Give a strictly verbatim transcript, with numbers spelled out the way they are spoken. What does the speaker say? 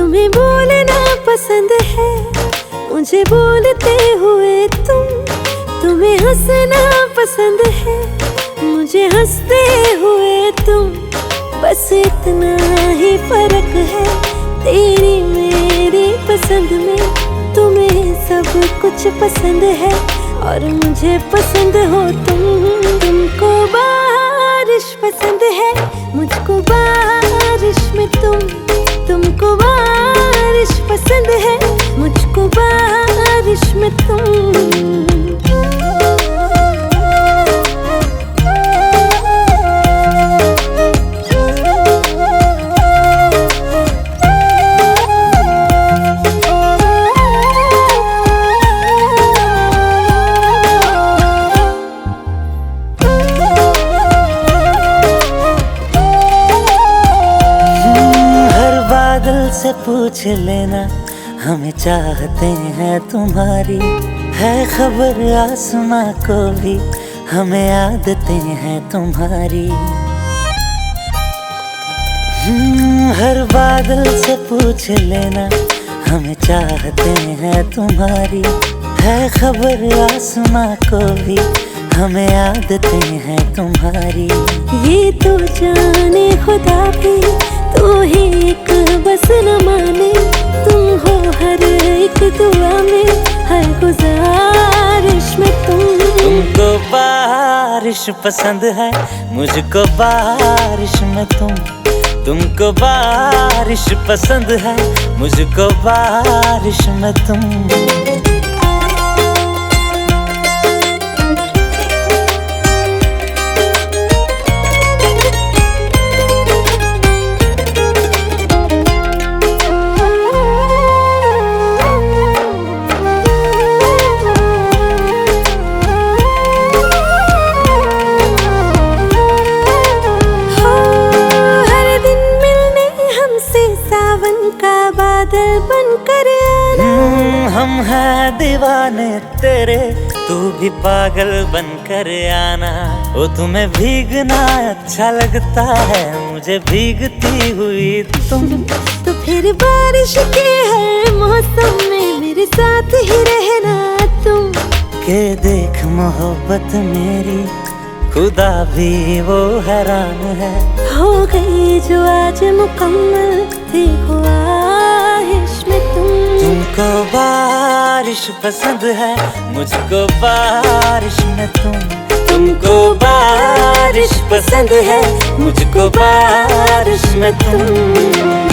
तुम्हें बोलना पसंद है, मुझे बोलते हुए तुम। तुम्हें हंसना पसंद है, मुझे हंसते हुए तुम। बस इतना ही फर्क है तेरी मेरी पसंद में। तुम्हें सब कुछ पसंद है और मुझे पसंद हो तुम। तुमको बारिश पसंद है, मुझको बारिश में तुम। तुमको बारिश पसंद है, मुझको बारिश में तुम। से पूछ लेना हमें चाहते हैं तुम्हारी। है खबर आसमां को भी हमें आदतें हैं तुम्हारी। हर बादल से पूछ लेना हमें चाहते हैं तुम्हारी। है खबर आसमां को भी हमें आदतें हैं तुम्हारी। ये तो जाने खुदा भी तू ही एक बस न माने। तुम हो हर एक दुआ में, हर गुजारिश में तुम। तुमको बारिश पसंद है, मुझको बारिश में तुम। तुमको बारिश पसंद है, मुझको बारिश में तुम। बादल बनकर आना। हम हैं दीवाने तेरे, तू भी पागल बनकर आना। ओ तुम्हें भीगना अच्छा लगता है, मुझे भीगती हुई तुम। तो फिर बारिश के हर मौसम में मेरे साथ ही रहना तुम। के देख मोहब्बत मेरी खुदा भी वो हैरान है। हो गई जो आज मुकम्मल देखो आहिश में तुम। तुमको बारिश पसंद है, मुझको बारिश में तुम। तुमको बारिश पसंद है, मुझको बारिश में तुम।